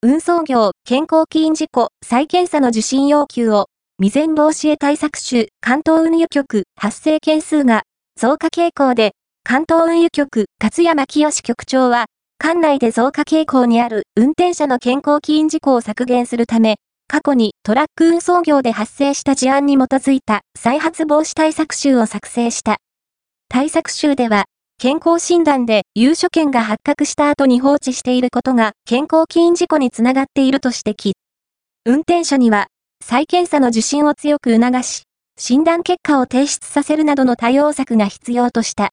運送業、健康起因事故、再検査の受診要求を、未然防止へ対策州、関東運輸局、発生件数が、増加傾向で、関東運輸局、勝山清局長は、管内で増加傾向にある運転者の健康起因事故を削減するため、過去にトラック運送業で発生した事案に基づいた再発防止対策集を作成した。対策集では、健康診断で有所見が発覚した後に放置していることが健康起因事故につながっていると指摘。運転者には、再検査の受診を強く促し、診断結果を提出させるなどの対応策が必要とした。